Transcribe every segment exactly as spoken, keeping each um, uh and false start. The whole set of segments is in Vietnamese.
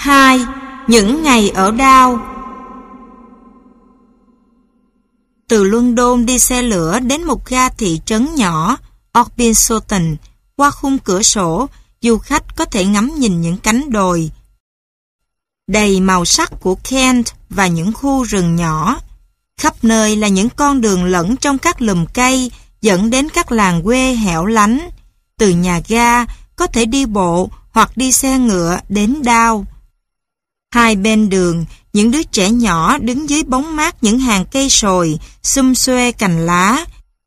hai. Những ngày ở Đao. Từ London đi xe lửa đến một ga thị trấn nhỏ, Orpington, qua khung cửa sổ, du khách có thể ngắm nhìn những cánh đồi đầy màu sắc của Kent và những khu rừng nhỏ. Khắp nơi là những con đường lẫn trong các lùm cây dẫn đến các làng quê hẻo lánh. Từ nhà ga có thể đi bộ hoặc đi xe ngựa đến Đao. Hai bên đường, những đứa trẻ nhỏ đứng dưới bóng mát những hàng cây sồi, xum xuê cành lá.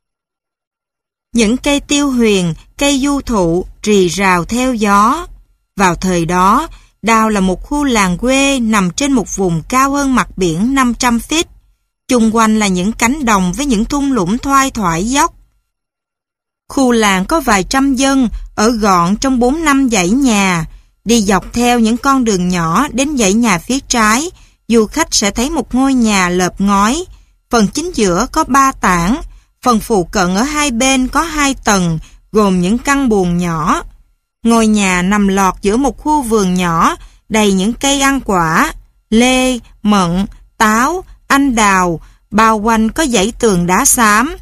Những cây tiêu huyền, cây du thụ rì rào theo gió. Vào thời đó, Đao là một khu làng quê nằm trên một vùng cao hơn mặt biển năm trăm feet. Chung quanh là những cánh đồng với những thung lũng thoai thoải dốc. Khu làng có vài trăm dân, ở gọn trong bốn năm dãy nhà. Đi dọc theo những con đường nhỏ đến dãy nhà phía trái, du khách sẽ thấy một ngôi nhà lợp ngói. Phần chính giữa có ba tảng, phần phụ cận ở hai bên có hai tầng, gồm những căn buồng nhỏ. Ngôi nhà nằm lọt giữa một khu vườn nhỏ, đầy những cây ăn quả, lê, mận, táo, anh đào, bao quanh có dãy tường đá xám.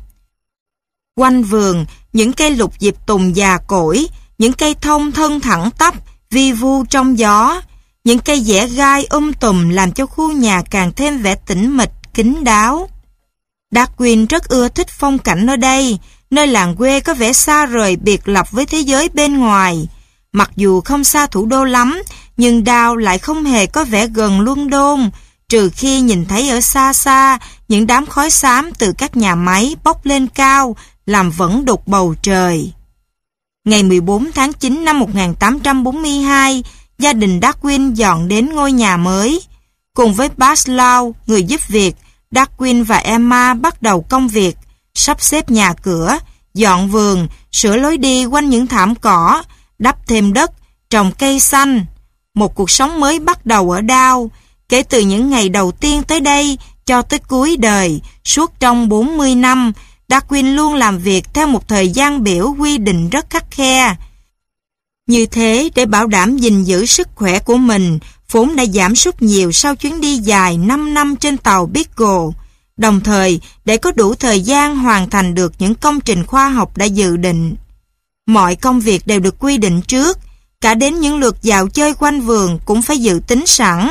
Quanh vườn, những cây lục diệp tùng già cỗi, những cây thông thân thẳng tắp, vi vu trong gió. Những cây dẻ gai um tùm làm cho khu nhà càng thêm vẻ tĩnh mịch, kín đáo. Darwin rất ưa thích phong cảnh ở đây, nơi làng quê có vẻ xa rời biệt lập với thế giới bên ngoài. Mặc dù không xa thủ đô lắm, nhưng Đao lại không hề có vẻ gần London, trừ khi nhìn thấy ở xa xa những đám khói xám từ các nhà máy bốc lên cao, làm vẫn đục bầu trời. Ngày mười bốn tháng chín năm một nghìn tám trăm bốn mươi hai, gia đình Darwin dọn đến ngôi nhà mới. Cùng với Baslaw, người giúp việc, Darwin và Emma bắt đầu công việc, sắp xếp nhà cửa, dọn vườn, sửa lối đi quanh những thảm cỏ, đắp thêm đất, trồng cây xanh. Một cuộc sống mới bắt đầu ở Đao. Kể từ những ngày đầu tiên tới đây cho tới cuối đời, suốt trong bốn mươi năm, Darwin luôn làm việc theo một thời gian biểu quy định rất khắt khe. Như thế để bảo đảm gìn giữ sức khỏe của mình, vốn đã giảm sút nhiều sau chuyến đi dài năm năm trên tàu Beagle, đồng thời để có đủ thời gian hoàn thành được những công trình khoa học đã dự định. Mọi công việc đều được quy định trước, cả đến những lượt dạo chơi quanh vườn cũng phải dự tính sẵn.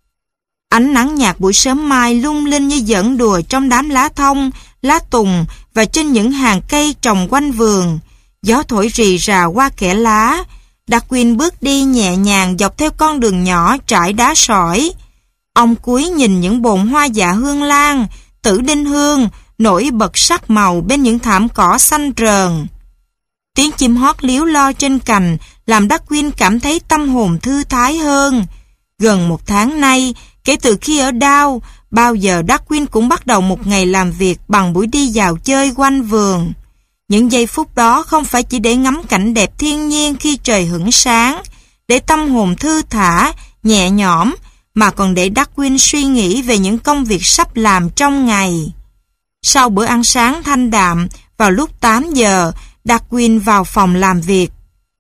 Ánh nắng nhạt buổi sớm mai lung linh như giỡn đùa trong đám lá thông, lá tùng và trên những hàng cây trồng quanh vườn. Gió thổi rì rà qua kẽ lá. Darwin bước đi nhẹ nhàng dọc theo con đường nhỏ trải đá sỏi. Ông cúi nhìn những bồn hoa dạ hương lan, tử đinh hương nổi bật sắc màu bên những thảm cỏ xanh rờn. Tiếng chim hót líu lo trên cành làm Darwin cảm thấy tâm hồn thư thái hơn. Gần một tháng nay, kể từ khi ở Đao, bao giờ Darwin cũng bắt đầu một ngày làm việc bằng buổi đi dạo chơi quanh vườn. Những giây phút đó không phải chỉ để ngắm cảnh đẹp thiên nhiên khi trời hửng sáng, để tâm hồn thư thả, nhẹ nhõm, mà còn để Darwin suy nghĩ về những công việc sắp làm trong ngày. Sau bữa ăn sáng thanh đạm, vào lúc tám giờ, Darwin vào phòng làm việc.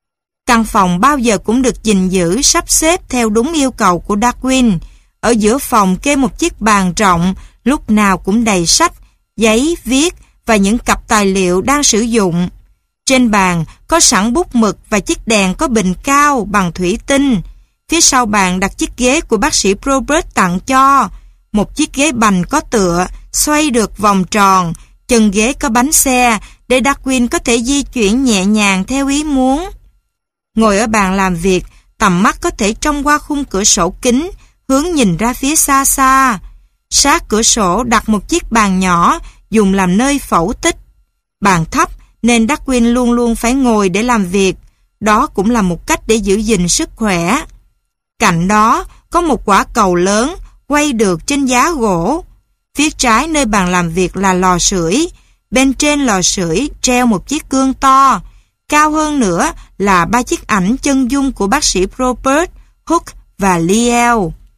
Căn phòng bao giờ cũng được gìn giữ, sắp xếp theo đúng yêu cầu của Darwin. Ở giữa phòng kê một chiếc bàn rộng, lúc nào cũng đầy sách, giấy, viết và những cặp tài liệu đang sử dụng. Trên bàn có sẵn bút mực và chiếc đèn có bình cao bằng thủy tinh. Phía sau bàn đặt chiếc ghế của bác sĩ Probert tặng cho. Một chiếc ghế bành có tựa, xoay được vòng tròn, chân ghế có bánh xe để Darwin có thể di chuyển nhẹ nhàng theo ý muốn. Ngồi ở bàn làm việc, tầm mắt có thể trông qua khung cửa sổ kính, hướng nhìn ra phía xa xa. Sát cửa sổ đặt một chiếc bàn nhỏ dùng làm nơi phẫu tích. Bàn thấp nên Darwin luôn luôn phải ngồi để làm việc. Đó cũng là một cách để giữ gìn sức khỏe. Cạnh đó có một quả cầu lớn quay được trên giá gỗ. Phía trái nơi bàn làm việc là lò sưởi. Bên trên lò sưởi treo một chiếc gương to. Cao hơn nữa là ba chiếc ảnh chân dung của bác sĩ Probert, Hook và Liel.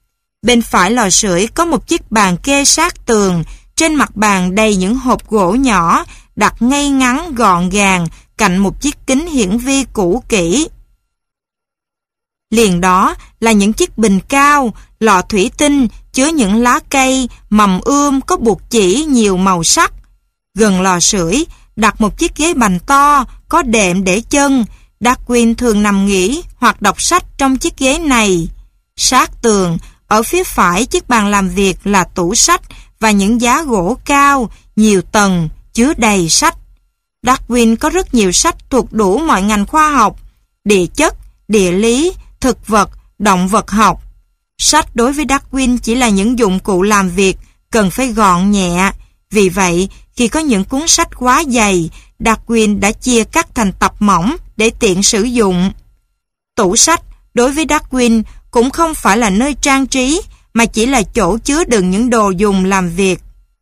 Bên phải lò sưởi có một chiếc bàn kê sát tường. Trên mặt bàn đầy những hộp gỗ nhỏ đặt ngay ngắn gọn gàng cạnh một chiếc kính hiển vi cũ kỹ. Liền đó là những chiếc bình cao, lọ thủy tinh chứa những lá cây, mầm ươm có buộc chỉ nhiều màu sắc. Gần lò sưởi đặt một chiếc ghế bành to, có đệm để chân. Darwin thường nằm nghỉ hoặc đọc sách trong chiếc ghế này. Sát tường, ở phía phải chiếc bàn làm việc là tủ sách và những giá gỗ cao, nhiều tầng, chứa đầy sách. Darwin có rất nhiều sách thuộc đủ mọi ngành khoa học, địa chất, địa lý, thực vật, động vật học. Sách đối với Darwin chỉ là những dụng cụ làm việc, cần phải gọn nhẹ. Vì vậy, khi có những cuốn sách quá dày, Darwin đã chia cắt thành tập mỏng để tiện sử dụng. Tủ sách đối với Darwin cũng không phải là nơi trang trí, mà chỉ là chỗ chứa đựng những đồ dùng làm việc.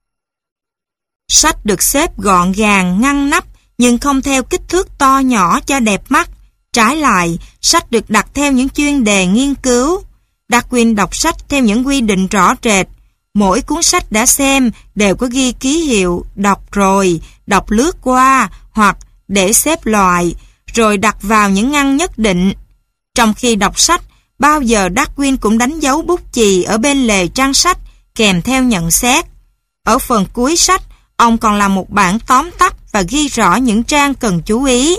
Sách được xếp gọn gàng, ngăn nắp, nhưng không theo kích thước to nhỏ cho đẹp mắt. Trái lại, sách được đặt theo những chuyên đề nghiên cứu. Darwin đọc sách theo những quy định rõ rệt. Mỗi cuốn sách đã xem đều có ghi ký hiệu đọc rồi, đọc lướt qua hoặc để xếp loại, rồi đặt vào những ngăn nhất định. Trong khi đọc sách, bao giờ Darwin cũng đánh dấu bút chì ở bên lề trang sách kèm theo nhận xét. Ở phần cuối sách, ông còn làm một bản tóm tắt và ghi rõ những trang cần chú ý.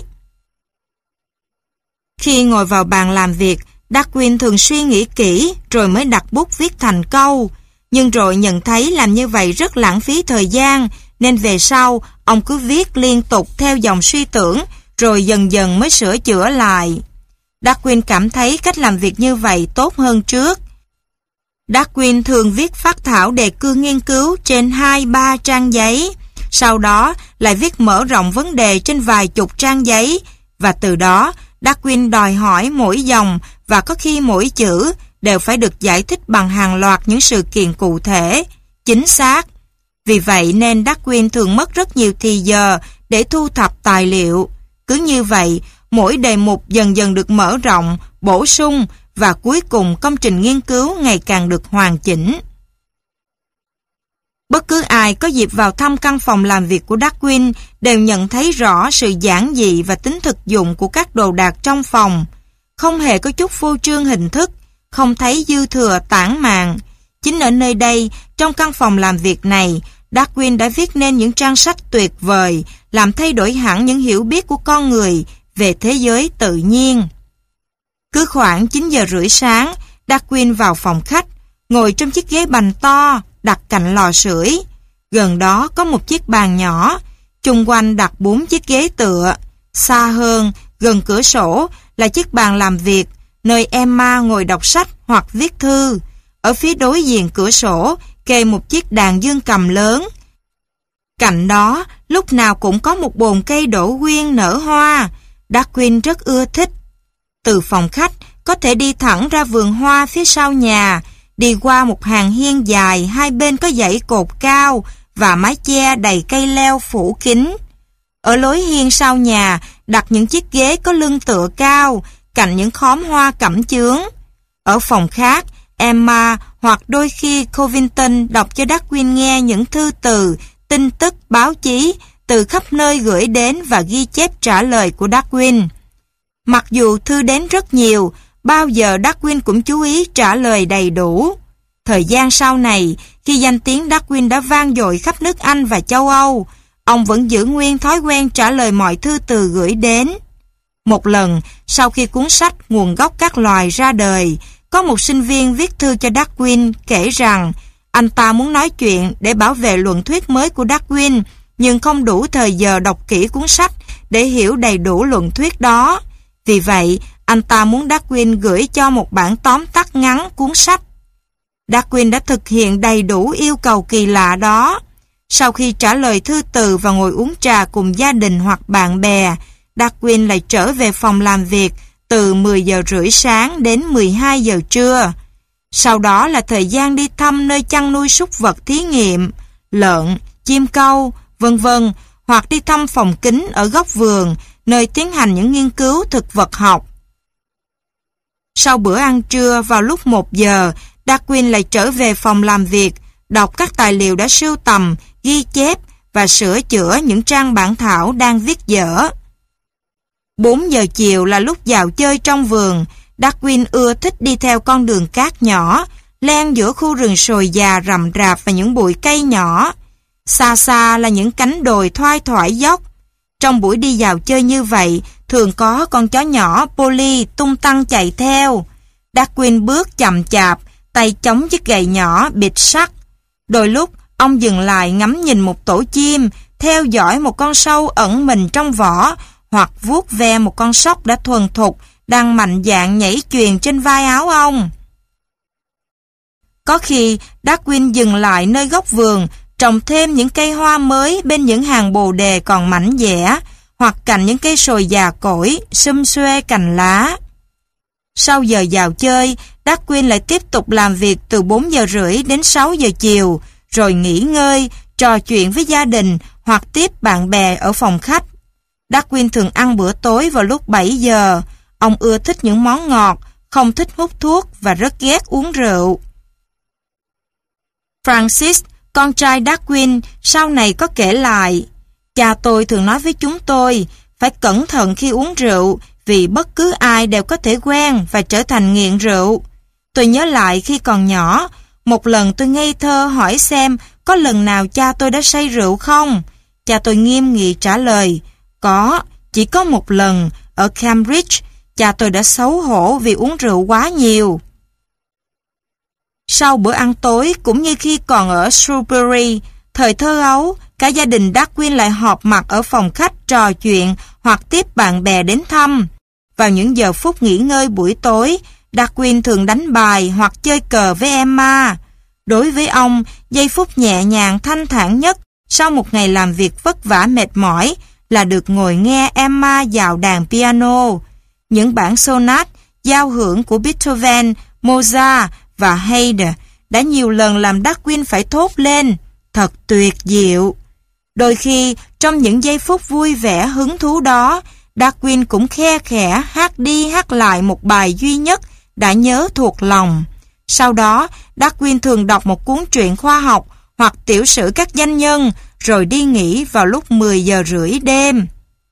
Khi ngồi vào bàn làm việc, Darwin thường suy nghĩ kỹ rồi mới đặt bút viết thành câu. Nhưng rồi nhận thấy làm như vậy rất lãng phí thời gian, nên về sau, ông cứ viết liên tục theo dòng suy tưởng, rồi dần dần mới sửa chữa lại. Darwin cảm thấy cách làm việc như vậy tốt hơn trước. Darwin thường viết phác thảo đề cương nghiên cứu trên hai ba trang giấy, sau đó lại viết mở rộng vấn đề trên vài chục trang giấy, và từ đó Darwin đòi hỏi mỗi dòng và có khi mỗi chữ đều phải được giải thích bằng hàng loạt những sự kiện cụ thể, chính xác. Vì vậy nên Darwin thường mất rất nhiều thì giờ để thu thập tài liệu. Cứ như vậy, mỗi đề mục dần dần được mở rộng, bổ sung và cuối cùng công trình nghiên cứu ngày càng được hoàn chỉnh. Bất cứ ai có dịp vào thăm căn phòng làm việc của Darwin đều nhận thấy rõ sự giản dị và tính thực dụng của các đồ đạc trong phòng. Không hề có chút phô trương hình thức, không thấy dư thừa tản mạn. Chính ở nơi đây, trong căn phòng làm việc này, Darwin đã viết nên những trang sách tuyệt vời, làm thay đổi hẳn những hiểu biết của con người về thế giới tự nhiên. Cứ khoảng chín giờ rưỡi sáng, Darwin vào phòng khách, ngồi trong chiếc ghế bành to, đặt cạnh lò sưởi. Gần đó có một chiếc bàn nhỏ, chung quanh đặt bốn chiếc ghế tựa. Xa hơn, gần cửa sổ là chiếc bàn làm việc, nơi Emma ngồi đọc sách hoặc viết thư. Ở phía đối diện cửa sổ, kê một chiếc đàn dương cầm lớn. Cạnh đó, lúc nào cũng có một bồn cây đỗ quyên nở hoa. Darwin rất ưa thích. Từ phòng khách, có thể đi thẳng ra vườn hoa phía sau nhà, đi qua một hàng hiên dài, hai bên có dãy cột cao và mái che đầy cây leo phủ kín. Ở lối hiên sau nhà, đặt những chiếc ghế có lưng tựa cao, cạnh những khóm hoa cẩm chướng. Ở phòng khác, Emma hoặc đôi khi Covington đọc cho Darwin nghe những thư từ, tin tức, báo chí từ khắp nơi gửi đến và ghi chép trả lời của Darwin. Mặc dù thư đến rất nhiều, bao giờ Darwin cũng chú ý trả lời đầy đủ. Thời gian sau này, khi danh tiếng Darwin đã vang dội khắp nước Anh và châu Âu, ông vẫn giữ nguyên thói quen trả lời mọi thư từ gửi đến. Một lần, sau khi cuốn sách Nguồn gốc các loài ra đời, có một sinh viên viết thư cho Darwin kể rằng anh ta muốn nói chuyện để bảo vệ luận thuyết mới của Darwin, nhưng không đủ thời giờ đọc kỹ cuốn sách để hiểu đầy đủ luận thuyết đó. Vì vậy, anh ta muốn Darwin gửi cho một bản tóm tắt ngắn cuốn sách. Darwin đã thực hiện đầy đủ yêu cầu kỳ lạ đó. Sau khi trả lời thư từ và ngồi uống trà cùng gia đình hoặc bạn bè, Darwin lại trở về phòng làm việc từ mười giờ rưỡi sáng đến mười hai giờ trưa. Sau đó là thời gian đi thăm nơi chăn nuôi súc vật thí nghiệm, lợn, chim câu, vân vân, hoặc đi thăm phòng kính ở góc vườn, nơi tiến hành những nghiên cứu thực vật học. Sau bữa ăn trưa vào lúc một giờ, Darwin lại trở về phòng làm việc, đọc các tài liệu đã sưu tầm, ghi chép và sửa chữa những trang bản thảo đang viết dở. bốn giờ chiều là lúc dạo chơi trong vườn. Darwin ưa thích đi theo con đường cát nhỏ, len giữa khu rừng sồi già rậm rạp và những bụi cây nhỏ. Xa xa là những cánh đồi thoai thoải dốc. Trong buổi đi dạo chơi như vậy, thường có con chó nhỏ Polly tung tăng chạy theo. Darwin bước chậm chạp, tay chống chiếc gậy nhỏ bịt sắt. Đôi lúc, ông dừng lại ngắm nhìn một tổ chim, theo dõi một con sâu ẩn mình trong vỏ, hoặc vuốt ve một con sóc đã thuần thục, đang mạnh dạn nhảy chuyền trên vai áo ông. Có khi, Darwin dừng lại nơi góc vườn, trồng thêm những cây hoa mới bên những hàng bồ đề còn mảnh dẻ, hoặc cạnh những cây sồi già cỗi, xum xuê cành lá. Sau giờ vào chơi, Darwin lại tiếp tục làm việc từ bốn giờ rưỡi đến sáu giờ chiều, rồi nghỉ ngơi, trò chuyện với gia đình hoặc tiếp bạn bè ở phòng khách. Darwin thường ăn bữa tối vào lúc bảy giờ. Ông ưa thích những món ngọt, không thích hút thuốc và rất ghét uống rượu. Francis, con trai Darwin, sau này có kể lại, cha tôi thường nói với chúng tôi, phải cẩn thận khi uống rượu, vì bất cứ ai đều có thể quen và trở thành nghiện rượu. Tôi nhớ lại khi còn nhỏ, một lần tôi ngây thơ hỏi xem có lần nào cha tôi đã say rượu không? Cha tôi nghiêm nghị trả lời, có, chỉ có một lần, ở Cambridge, cha tôi đã xấu hổ vì uống rượu quá nhiều. Sau bữa ăn tối, cũng như khi còn ở Shrewsbury, thời thơ ấu, cả gia đình Darwin lại họp mặt ở phòng khách trò chuyện hoặc tiếp bạn bè đến thăm. Vào những giờ phút nghỉ ngơi buổi tối, Darwin thường đánh bài hoặc chơi cờ với Emma. Đối với ông, giây phút nhẹ nhàng thanh thản nhất sau một ngày làm việc vất vả mệt mỏi là được ngồi nghe Emma dạo đàn piano. Những bản sonat, giao hưởng của Beethoven, Mozart và Haydn đã nhiều lần làm Darwin phải thốt lên, thật tuyệt diệu. Đôi khi, trong những giây phút vui vẻ hứng thú đó, Darwin cũng khe khẽ hát đi hát lại một bài duy nhất đã nhớ thuộc lòng. Sau đó, Darwin thường đọc một cuốn truyện khoa học hoặc tiểu sử các danh nhân, rồi đi nghỉ vào lúc mười giờ rưỡi đêm.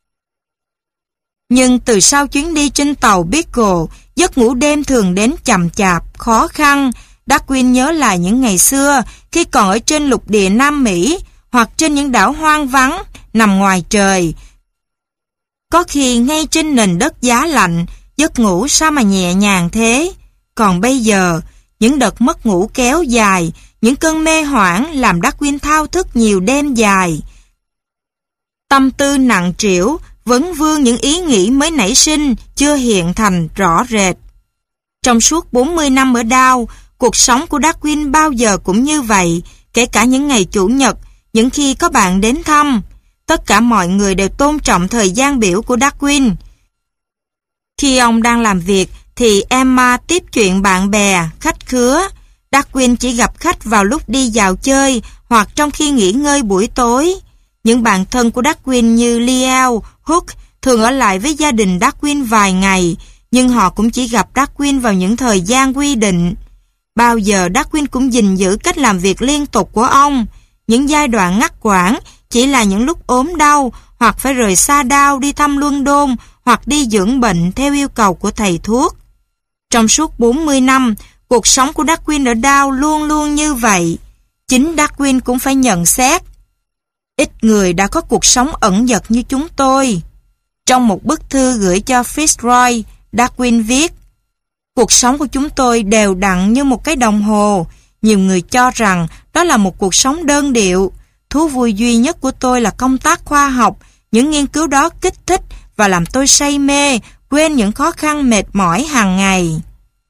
Nhưng từ sau chuyến đi trên tàu Beagle, giấc ngủ đêm thường đến chậm chạp, khó khăn. Darwin nhớ lại những ngày xưa, khi còn ở trên lục địa Nam Mỹ, hoặc trên những đảo hoang vắng, nằm ngoài trời. Có khi ngay trên nền đất giá lạnh, giấc ngủ sao mà nhẹ nhàng thế. Còn bây giờ, những đợt mất ngủ kéo dài, những cơn mê hoảng làm Darwin thao thức nhiều đêm dài. Tâm tư nặng trĩu, vấn vương những ý nghĩ mới nảy sinh, chưa hiện thành rõ rệt. Trong suốt bốn mươi năm ở Down, cuộc sống của Darwin bao giờ cũng như vậy, kể cả những ngày Chủ nhật, những khi có bạn đến thăm. Tất cả mọi người đều tôn trọng thời gian biểu của Darwin. Khi ông đang làm việc, thì Emma tiếp chuyện bạn bè, khách khứa. Darwin chỉ gặp khách vào lúc đi dạo chơi hoặc trong khi nghỉ ngơi buổi tối. Những bạn thân của Darwin như Leo, Hook thường ở lại với gia đình Darwin vài ngày, nhưng họ cũng chỉ gặp Darwin vào những thời gian quy định. Bao giờ Darwin cũng gìn giữ cách làm việc liên tục của ông. Những giai đoạn ngắt quãng chỉ là những lúc ốm đau hoặc phải rời xa Down đi thăm London hoặc đi dưỡng bệnh theo yêu cầu của thầy thuốc. Trong suốt bốn mươi năm, cuộc sống của Darwin ở Down luôn luôn như vậy. Chính Darwin cũng phải nhận xét. Ít người đã có cuộc sống ẩn dật như chúng tôi. Trong một bức thư gửi cho Fitzroy, Darwin viết, cuộc sống của chúng tôi đều đặn như một cái đồng hồ. Nhiều người cho rằng đó là một cuộc sống đơn điệu. Thú vui duy nhất của tôi là công tác khoa học. Những nghiên cứu đó kích thích và làm tôi say mê, quên những khó khăn mệt mỏi hàng ngày.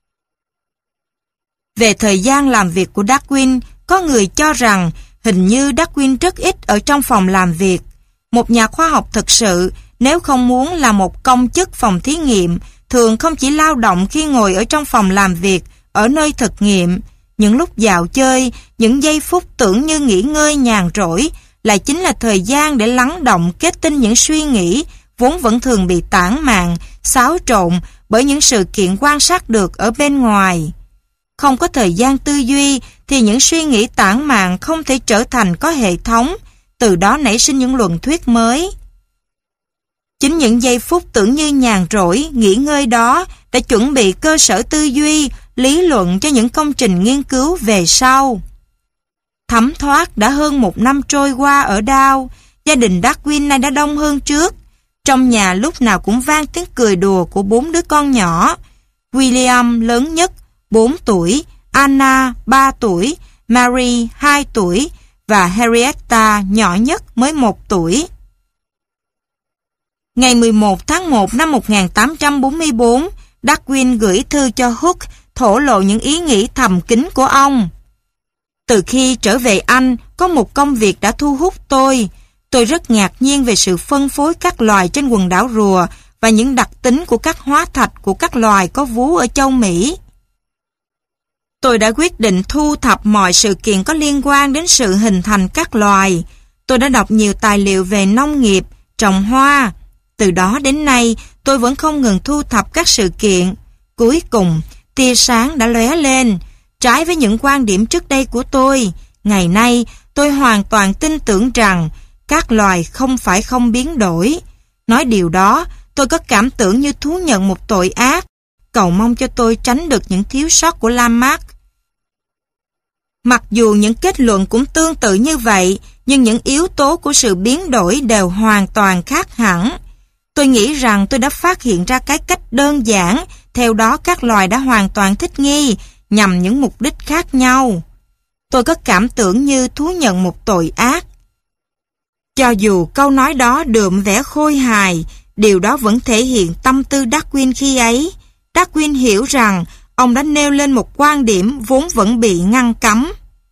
Về thời gian làm việc của Darwin, có người cho rằng hình như Darwin rất ít ở trong phòng làm việc. Một nhà khoa học thực sự, nếu không muốn là một công chức phòng thí nghiệm, thường không chỉ lao động khi ngồi ở trong phòng làm việc, ở nơi thực nghiệm. Những lúc dạo chơi, những giây phút tưởng như nghỉ ngơi nhàn rỗi, lại chính là thời gian để lắng động kết tinh những suy nghĩ, vốn vẫn thường bị tản mạn, xáo trộn bởi những sự kiện quan sát được ở bên ngoài. Không có thời gian tư duy, thì những suy nghĩ tản mạn không thể trở thành có hệ thống, từ đó nảy sinh những luận thuyết mới. Chính những giây phút tưởng như nhàn rỗi, nghỉ ngơi đó đã chuẩn bị cơ sở tư duy, lý luận cho những công trình nghiên cứu về sau. Thấm thoát đã hơn một năm trôi qua ở Dow, gia đình Darwin nay đã đông hơn trước. Trong nhà lúc nào cũng vang tiếng cười đùa của bốn đứa con nhỏ. William lớn nhất, bốn tuổi, Anna, ba tuổi, Mary, hai tuổi và Henrietta nhỏ nhất mới một tuổi. Ngày mười một tháng một năm một nghìn tám trăm bốn mươi tư, Darwin gửi thư cho Hooke thổ lộ những ý nghĩ thầm kín của ông. Từ khi trở về Anh, có một công việc đã thu hút tôi. Tôi rất ngạc nhiên về sự phân phối các loài trên quần đảo Rùa và những đặc tính của các hóa thạch của các loài có vú ở châu Mỹ. Tôi đã quyết định thu thập mọi sự kiện có liên quan đến sự hình thành các loài. Tôi đã đọc nhiều tài liệu về nông nghiệp, trồng hoa. Từ đó đến nay, tôi vẫn không ngừng thu thập các sự kiện. Cuối cùng, tia sáng đã lóe lên. Trái với những quan điểm trước đây của tôi, ngày nay tôi hoàn toàn tin tưởng rằng các loài không phải không biến đổi. Nói điều đó, tôi có cảm tưởng như thú nhận một tội ác, cầu mong cho tôi tránh được những thiếu sót của Lamarck. Mặc dù những kết luận cũng tương tự như vậy, nhưng những yếu tố của sự biến đổi đều hoàn toàn khác hẳn. Tôi nghĩ rằng tôi đã phát hiện ra cái cách đơn giản, theo đó các loài đã hoàn toàn thích nghi, nhằm những mục đích khác nhau. Tôi có cảm tưởng như thú nhận một tội ác. Cho dù câu nói đó đượm vẻ khôi hài, điều đó vẫn thể hiện tâm tư Darwin khi ấy. Darwin hiểu rằng ông đã nêu lên một quan điểm vốn vẫn bị ngăn cấm.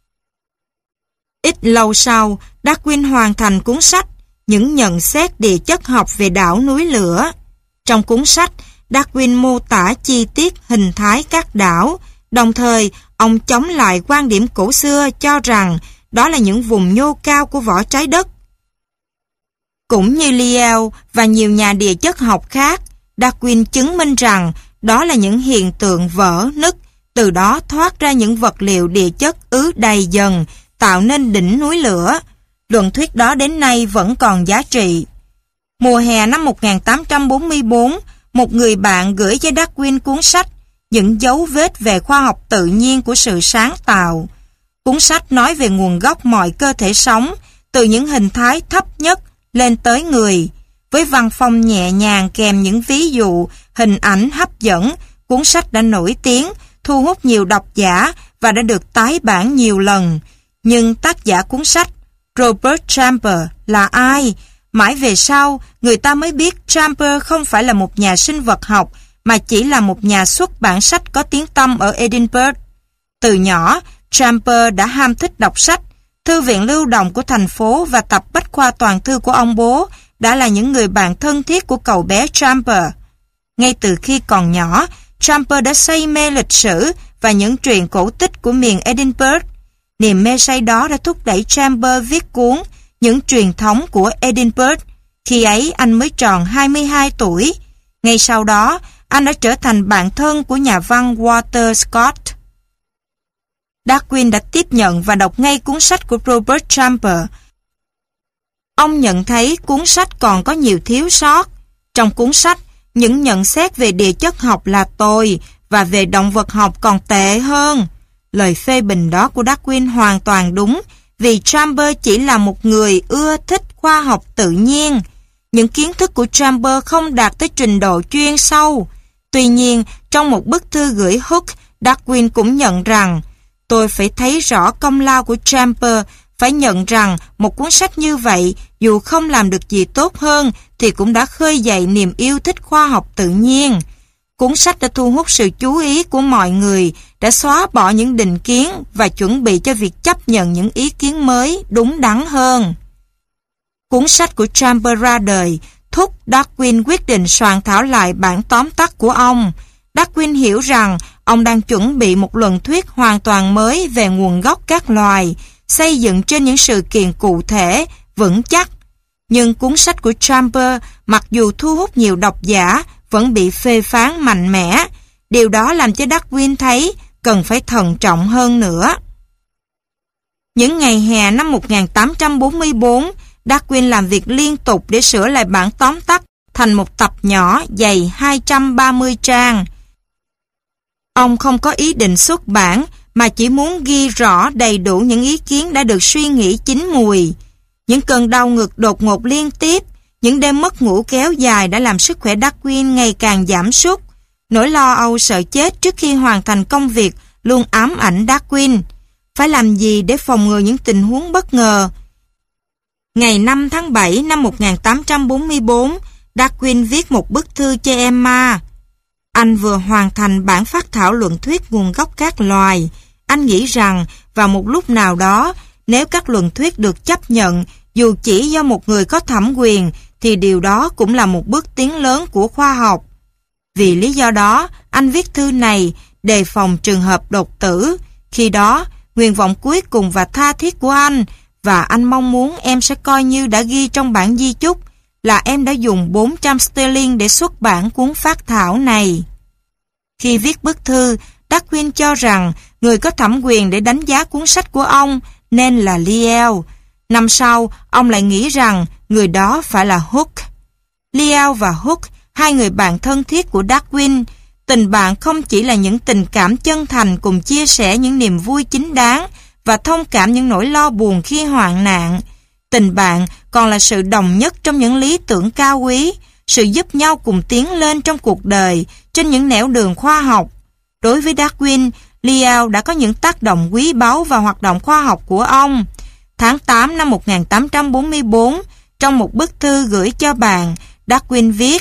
Ít lâu sau, Darwin hoàn thành cuốn sách Những nhận xét địa chất học về đảo núi lửa. Trong cuốn sách, Darwin mô tả chi tiết hình thái các đảo, đồng thời ông chống lại quan điểm cổ xưa cho rằng đó là những vùng nhô cao của vỏ trái đất. Cũng như Lyell và nhiều nhà địa chất học khác, Darwin chứng minh rằng đó là những hiện tượng vỡ nứt, từ đó thoát ra những vật liệu địa chất ứ đầy dần, tạo nên đỉnh núi lửa. Luận thuyết đó đến nay vẫn còn giá trị. Mùa hè năm một nghìn tám trăm bốn mươi tư, một người bạn gửi cho Darwin cuốn sách Những dấu vết về khoa học tự nhiên của sự sáng tạo. Cuốn sách nói về nguồn gốc mọi cơ thể sống, từ những hình thái thấp nhất lên tới người. Với văn phong nhẹ nhàng kèm những ví dụ, hình ảnh hấp dẫn, cuốn sách đã nổi tiếng, thu hút nhiều độc giả và đã được tái bản nhiều lần. Nhưng tác giả cuốn sách, Robert Tramper, là ai? Mãi về sau, người ta mới biết Tramper không phải là một nhà sinh vật học, mà chỉ là một nhà xuất bản sách có tiếng tăm ở Edinburgh. Từ nhỏ, Tramper đã ham thích đọc sách. Thư viện lưu động của thành phố và tập bách khoa toàn thư của ông bố đã là những người bạn thân thiết của cậu bé Tramper. Ngay từ khi còn nhỏ, Tramper đã say mê lịch sử và những truyện cổ tích của miền Edinburgh. Niềm mê say đó đã thúc đẩy Tramper viết cuốn Những truyền thống của Edinburgh. Khi ấy anh mới tròn hai mươi hai tuổi. Ngay sau đó, anh đã trở thành bạn thân của nhà văn Walter Scott. Darwin đã tiếp nhận và đọc ngay cuốn sách của Robert Tramper. Ông nhận thấy cuốn sách còn có nhiều thiếu sót. Trong cuốn sách, những nhận xét về địa chất học là tồi và về động vật học còn tệ hơn. Lời phê bình đó của Darwin hoàn toàn đúng, vì Tramper chỉ là một người ưa thích khoa học tự nhiên. Những kiến thức của Tramper không đạt tới trình độ chuyên sâu. Tuy nhiên, trong một bức thư gửi Hooke, Darwin cũng nhận rằng tôi phải thấy rõ công lao của Tramper, phải nhận rằng một cuốn sách như vậy, dù không làm được gì tốt hơn, thì cũng đã khơi dậy niềm yêu thích khoa học tự nhiên. Cuốn sách đã thu hút sự chú ý của mọi người, đã xóa bỏ những định kiến và chuẩn bị cho việc chấp nhận những ý kiến mới, đúng đắn hơn. Cuốn sách của Tramper ra đời, thúc Darwin quyết định soạn thảo lại bản tóm tắt của ông. Darwin hiểu rằng ông đang chuẩn bị một luận thuyết hoàn toàn mới về nguồn gốc các loài, xây dựng trên những sự kiện cụ thể, vững chắc. Nhưng cuốn sách của Tramper, mặc dù thu hút nhiều độc giả, vẫn bị phê phán mạnh mẽ. Điều đó làm cho Darwin thấy cần phải thận trọng hơn nữa. Những ngày hè năm một nghìn tám trăm bốn mươi tư, Darwin làm việc liên tục để sửa lại bản tóm tắt thành một tập nhỏ dày hai trăm ba mươi trang. Ông không có ý định xuất bản mà chỉ muốn ghi rõ đầy đủ những ý kiến đã được suy nghĩ chín mùi. Những cơn đau ngực đột ngột liên tiếp, những đêm mất ngủ kéo dài đã làm sức khỏe Darwin ngày càng giảm sút. Nỗi lo âu sợ chết trước khi hoàn thành công việc luôn ám ảnh Darwin. Phải làm gì để phòng ngừa những tình huống bất ngờ? Ngày năm tháng bảy năm một nghìn tám trăm bốn mươi bốn, Darwin viết một bức thư cho Emma. Anh vừa hoàn thành bản phác thảo luận thuyết nguồn gốc các loài. Anh nghĩ rằng vào một lúc nào đó, nếu các luận thuyết được chấp nhận, dù chỉ do một người có thẩm quyền, thì điều đó cũng là một bước tiến lớn của khoa học. Vì lý do đó, anh viết thư này đề phòng trường hợp đột tử. Khi đó, nguyện vọng cuối cùng và tha thiết của anh, và anh mong muốn em sẽ coi như đã ghi trong bản di chúc, là em đã dùng bốn trăm sterling để xuất bản cuốn phác thảo này. Khi viết bức thư, Darwin cho rằng người có thẩm quyền để đánh giá cuốn sách của ông nên là Lyell. Năm sau, ông lại nghĩ rằng người đó phải là Hooke. Lyell và Hooke, hai người bạn thân thiết của Darwin, tình bạn không chỉ là những tình cảm chân thành cùng chia sẻ những niềm vui chính đáng và thông cảm những nỗi lo buồn khi hoạn nạn. Tình bạn còn là sự đồng nhất trong những lý tưởng cao quý, sự giúp nhau cùng tiến lên trong cuộc đời, trên những nẻo đường khoa học. Đối với Darwin, Lyell đã có những tác động quý báu vào hoạt động khoa học của ông. Tháng tám năm một nghìn tám trăm bốn mươi bốn, trong một bức thư gửi cho bạn, Darwin viết: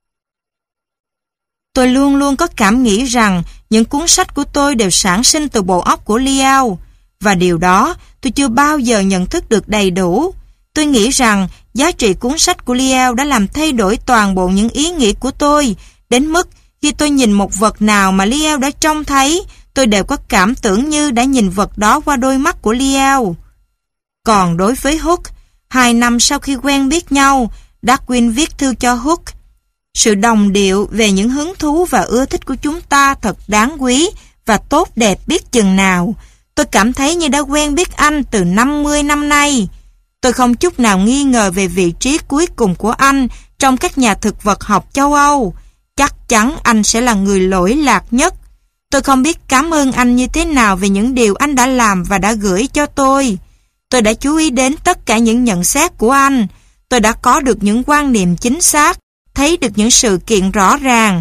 Tôi luôn luôn có cảm nghĩ rằng những cuốn sách của tôi đều sản sinh từ bộ óc của Lyell, và điều đó tôi chưa bao giờ nhận thức được đầy đủ. Tôi nghĩ rằng giá trị cuốn sách của Lyell đã làm thay đổi toàn bộ những ý nghĩ của tôi, đến mức khi tôi nhìn một vật nào mà Lyell đã trông thấy, tôi đều có cảm tưởng như đã nhìn vật đó qua đôi mắt của Lyell. Còn đối với Hooke, hai năm sau khi quen biết nhau, Darwin viết thư cho Hooke: Sự đồng điệu về những hứng thú và ưa thích của chúng ta thật đáng quý và tốt đẹp biết chừng nào. Tôi cảm thấy như đã quen biết anh từ năm mươi năm nay. Tôi không chút nào nghi ngờ về vị trí cuối cùng của anh trong các nhà thực vật học châu Âu. Chắc chắn anh sẽ là người lỗi lạc nhất. Tôi không biết cảm ơn anh như thế nào về những điều anh đã làm và đã gửi cho tôi. Tôi đã chú ý đến tất cả những nhận xét của anh. Tôi đã có được những quan niệm chính xác, thấy được những sự kiện rõ ràng.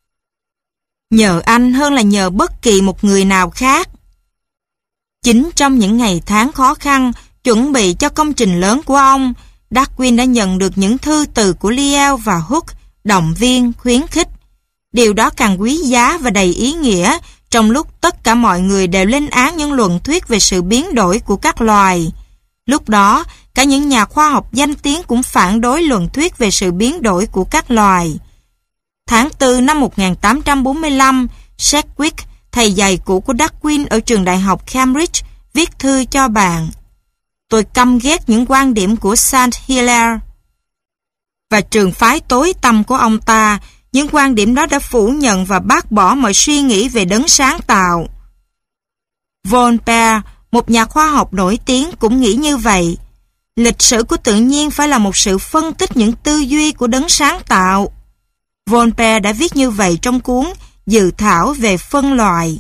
Nhờ anh hơn là nhờ bất kỳ một người nào khác. Chính trong những ngày tháng khó khăn, chuẩn bị cho công trình lớn của ông, Darwin đã nhận được những thư từ của Lyell và Hooke, động viên, khuyến khích. Điều đó càng quý giá và đầy ý nghĩa trong lúc tất cả mọi người đều lên án những luận thuyết về sự biến đổi của các loài. Lúc đó, cả những nhà khoa học danh tiếng cũng phản đối luận thuyết về sự biến đổi của các loài. Tháng tư năm một nghìn tám trăm bốn mươi lăm, Sedgwick, thầy dạy cũ của Darwin ở trường đại học Cambridge, viết thư cho bạn: Tôi căm ghét những quan điểm của Saint Hilaire và trường phái tối tăm của ông ta. Những quan điểm đó đã phủ nhận và bác bỏ mọi suy nghĩ về đấng sáng tạo. Voltaire, một nhà khoa học nổi tiếng, cũng nghĩ như vậy. Lịch sử của tự nhiên phải là một sự phân tích những tư duy của đấng sáng tạo. Voltaire đã viết như vậy trong cuốn Dự thảo về phân loại.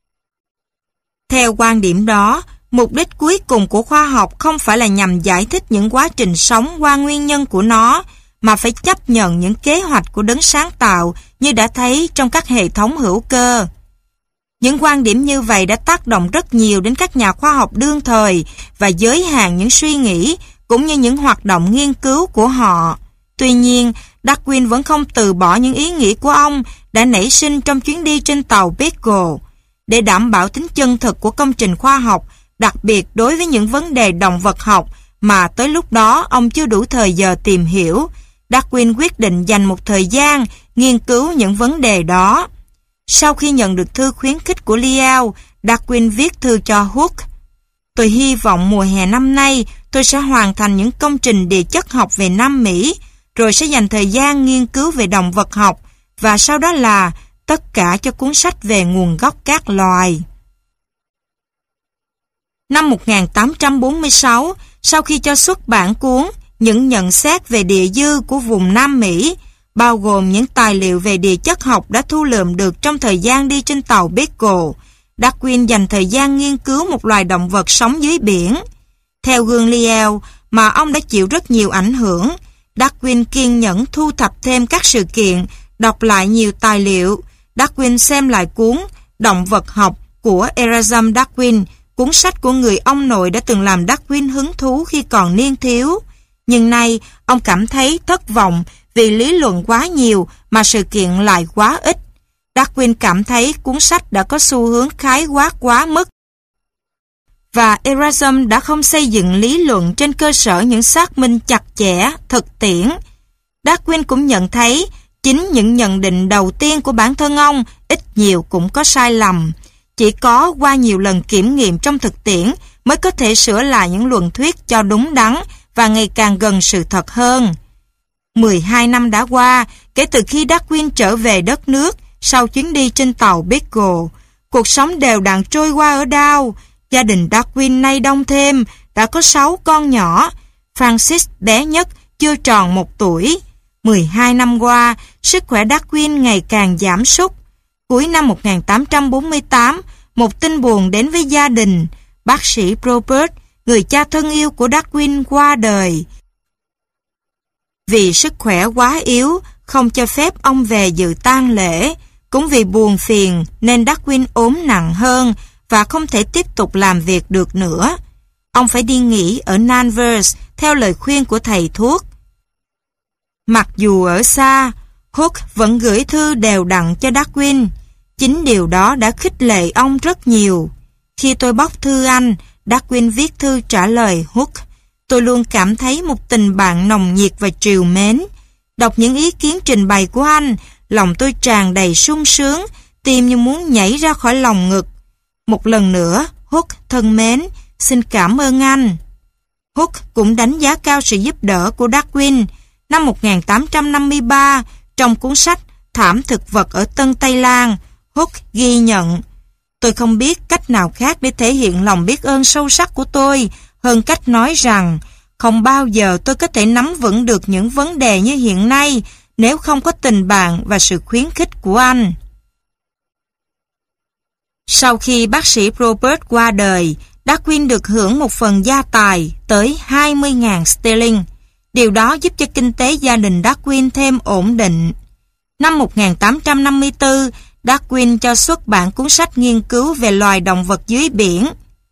Theo quan điểm đó, mục đích cuối cùng của khoa học không phải là nhằm giải thích những quá trình sống qua nguyên nhân của nó, mà phải chấp nhận những kế hoạch của đấng sáng tạo như đã thấy trong các hệ thống hữu cơ. Những quan điểm như vậy đã tác động rất nhiều đến các nhà khoa học đương thời và giới hạn những suy nghĩ cũng như những hoạt động nghiên cứu của họ. Tuy nhiên, Darwin vẫn không từ bỏ những ý nghĩ của ông đã nảy sinh trong chuyến đi trên tàu Beagle. Để đảm bảo tính chân thực của công trình khoa học, đặc biệt đối với những vấn đề động vật học mà tới lúc đó ông chưa đủ thời giờ tìm hiểu, Darwin quyết định dành một thời gian nghiên cứu những vấn đề đó. Sau khi nhận được thư khuyến khích của Lyell, Darwin viết thư cho Hooke: Tôi hy vọng mùa hè năm nay tôi sẽ hoàn thành những công trình địa chất học về Nam Mỹ, rồi sẽ dành thời gian nghiên cứu về động vật học, và sau đó là tất cả cho cuốn sách về nguồn gốc các loài. Năm một nghìn tám trăm bốn mươi sáu, sau khi cho xuất bản cuốn Những nhận xét về địa dư của vùng Nam Mỹ, bao gồm những tài liệu về địa chất học đã thu lượm được trong thời gian đi trên tàu Beagle. Darwin dành thời gian nghiên cứu một loài động vật sống dưới biển. Theo gương Lyell mà ông đã chịu rất nhiều ảnh hưởng, Darwin kiên nhẫn thu thập thêm các sự kiện, đọc lại nhiều tài liệu. Darwin xem lại cuốn Động vật học của Erasmus Darwin, cuốn sách của người ông nội đã từng làm Darwin hứng thú khi còn niên thiếu. Nhưng nay, ông cảm thấy thất vọng vì lý luận quá nhiều mà sự kiện lại quá ít. Darwin cảm thấy cuốn sách đã có xu hướng khái quát quá mức. Và Erasmus đã không xây dựng lý luận trên cơ sở những xác minh chặt chẽ, thực tiễn. Darwin cũng nhận thấy chính những nhận định đầu tiên của bản thân ông ít nhiều cũng có sai lầm. Chỉ có qua nhiều lần kiểm nghiệm trong thực tiễn mới có thể sửa lại những luận thuyết cho đúng đắn và ngày càng gần sự thật hơn. mười hai năm đã qua kể từ khi Darwin trở về đất nước sau chuyến đi trên tàu Beagle. Cuộc sống đều đặn trôi qua ở Dow. Gia đình Darwin nay đông thêm, đã có sáu con nhỏ. Francis bé nhất chưa tròn một tuổi. mười hai năm qua, sức khỏe Darwin ngày càng giảm sút. Cuối năm một nghìn tám trăm bốn mươi tám, một tin buồn đến với gia đình. Bác sĩ Probert, người cha thân yêu của Darwin, qua đời. Vì sức khỏe quá yếu, không cho phép ông về dự tang lễ. Cũng vì buồn phiền nên Darwin ốm nặng hơn và không thể tiếp tục làm việc được nữa. Ông phải đi nghỉ ở Nanvers theo lời khuyên của thầy thuốc. Mặc dù ở xa, Hook vẫn gửi thư đều đặn cho Darwin. Chính điều đó đã khích lệ ông rất nhiều. Khi tôi bóc thư anh, Darwin viết thư trả lời Hook. Tôi luôn cảm thấy một tình bạn nồng nhiệt và trìu mến. Đọc những ý kiến trình bày của anh, lòng tôi tràn đầy sung sướng, tim như muốn nhảy ra khỏi lòng ngực. Một lần nữa, Hook thân mến, xin cảm ơn anh. Hook cũng đánh giá cao sự giúp đỡ của Darwin. Năm một nghìn tám trăm năm mươi ba, trong cuốn sách Thảm thực vật ở Tân Tây Lan, Hook ghi nhận: tôi không biết cách nào khác để thể hiện lòng biết ơn sâu sắc của tôi hơn cách nói rằng không bao giờ tôi có thể nắm vững được những vấn đề như hiện nay nếu không có tình bạn và sự khuyến khích của anh. Sau khi bác sĩ Robert qua đời, Darwin được hưởng một phần gia tài tới hai mươi nghìn sterling. Điều đó giúp cho kinh tế gia đình Darwin thêm ổn định. Năm một nghìn tám trăm năm mươi tư, Darwin cho xuất bản cuốn sách nghiên cứu về loài động vật dưới biển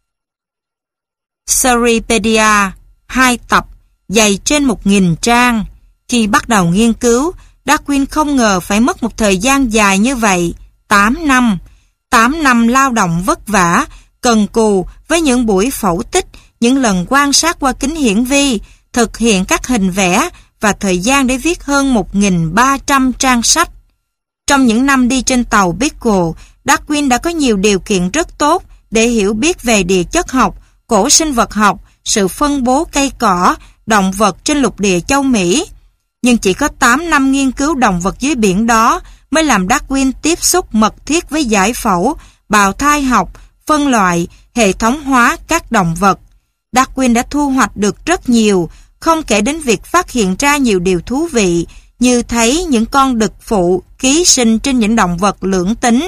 Cirripedia, hai tập, dày trên một nghìn trang. Khi bắt đầu nghiên cứu, Darwin không ngờ phải mất một thời gian dài như vậy, tám năm. tám năm lao động vất vả, cần cù với những buổi phẫu tích, những lần quan sát qua kính hiển vi, thực hiện các hình vẽ và thời gian để viết hơn một nghìn ba trăm trang sách. Trong những năm đi trên tàu Beagle, Darwin đã có nhiều điều kiện rất tốt để hiểu biết về địa chất học, cổ sinh vật học, sự phân bố cây cỏ, động vật trên lục địa châu Mỹ. Nhưng chỉ có tám năm nghiên cứu động vật dưới biển đó mới làm Darwin tiếp xúc mật thiết với giải phẫu, bào thai học, phân loại, hệ thống hóa các động vật. Darwin đã thu hoạch được rất nhiều, không kể đến việc phát hiện ra nhiều điều thú vị, như thấy những con đực phụ ký sinh trên những động vật lưỡng tính.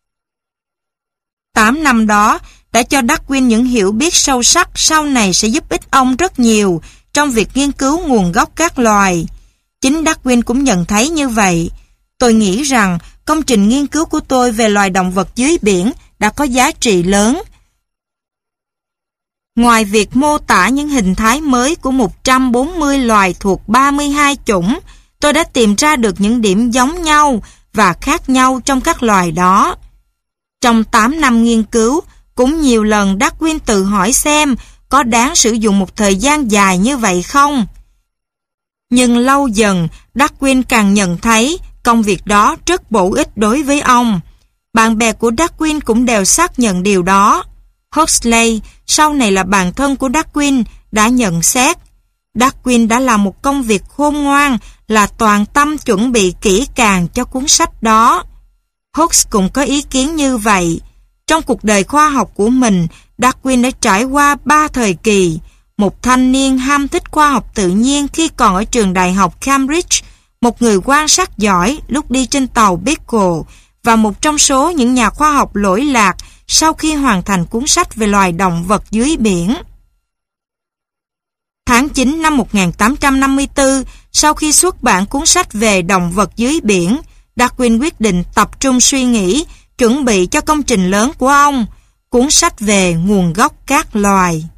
Tám năm đó đã cho Darwin những hiểu biết sâu sắc sau này sẽ giúp ích ông rất nhiều trong việc nghiên cứu nguồn gốc các loài. Chính Darwin cũng nhận thấy như vậy. Tôi nghĩ rằng công trình nghiên cứu của tôi về loài động vật dưới biển đã có giá trị lớn. Ngoài việc mô tả những hình thái mới của một trăm bốn mươi loài thuộc ba mươi hai chủng, tôi đã tìm ra được những điểm giống nhau và khác nhau trong các loài đó. Trong tám năm nghiên cứu, cũng nhiều lần Darwin tự hỏi xem có đáng sử dụng một thời gian dài như vậy không. Nhưng lâu dần, Darwin càng nhận thấy công việc đó rất bổ ích đối với ông. Bạn bè của Darwin cũng đều xác nhận điều đó. Huxley, sau này là bạn thân của Darwin, đã nhận xét Darwin đã làm một công việc khôn ngoan là toàn tâm chuẩn bị kỹ càng cho cuốn sách đó. Hooks cũng có ý kiến như vậy. Trong cuộc đời khoa học của mình, Darwin đã trải qua ba thời kỳ. Một thanh niên ham thích khoa học tự nhiên khi còn ở trường đại học Cambridge, một người quan sát giỏi lúc đi trên tàu Beagle và một trong số những nhà khoa học lỗi lạc sau khi hoàn thành cuốn sách về loài động vật dưới biển. Tháng chín năm một nghìn tám trăm năm mươi tư, sau khi xuất bản cuốn sách về động vật dưới biển, Darwin quyết định tập trung suy nghĩ, chuẩn bị cho công trình lớn của ông, cuốn sách về nguồn gốc các loài.